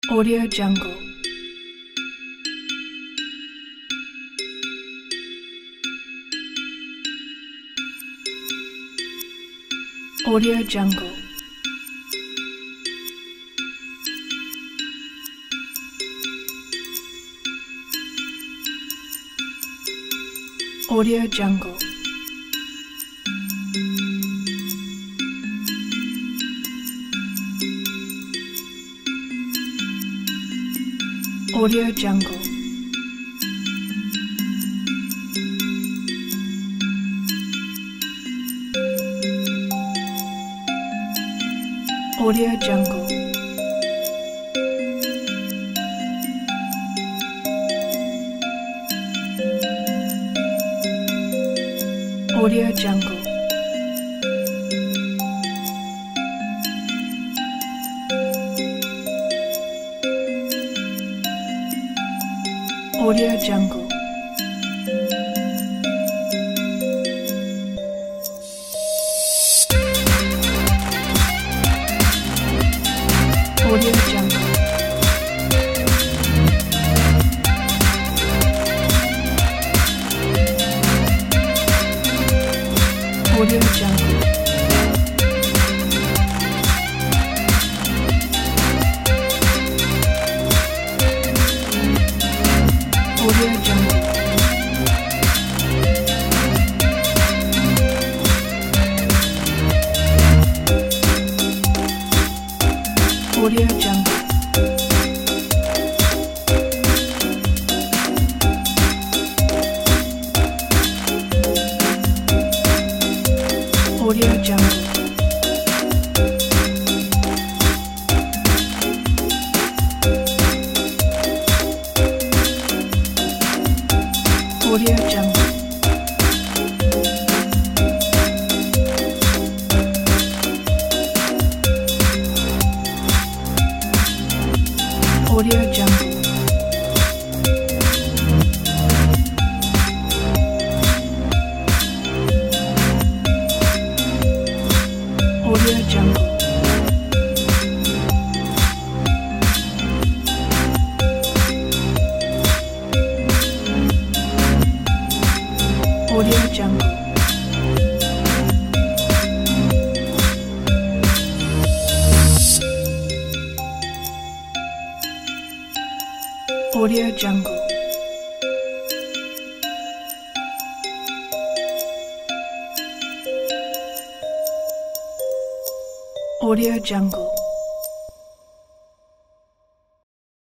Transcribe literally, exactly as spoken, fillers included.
Audio Jungle. Audio Jungle. Audio Jungle. Audio Jungle. Audio Jungle. Audio Jungle. Audio Jungle. Audio Jungle. Audio Jungle. Audio Jungle. Audio Jungle. Audio Jungle. Audio Jungle. Audio Jungle. Audio Jungle. Audio Jungle. Audio Jungle. Audio Jungle.